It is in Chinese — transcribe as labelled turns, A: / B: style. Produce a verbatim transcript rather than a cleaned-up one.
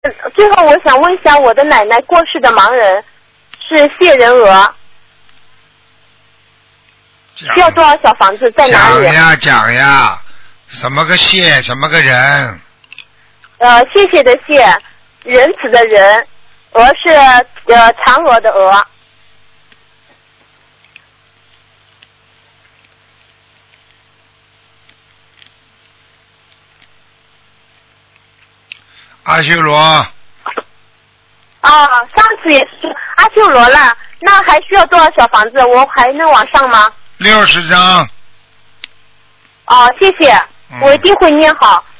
A: 最后我想问一下，我的奶奶过世的盲人是谢仁娥，需要多少小房子？在哪里？
B: 讲呀讲呀，什么个谢，什么个人？
A: 呃，谢谢的谢，仁慈的仁，鹅是呃嫦娥的鹅。
B: 阿修罗。
A: 啊，上次也是阿修罗了，那还需要多少小房子？我还能往上吗？
B: 六十张。
A: 哦，谢谢，我一定会念好。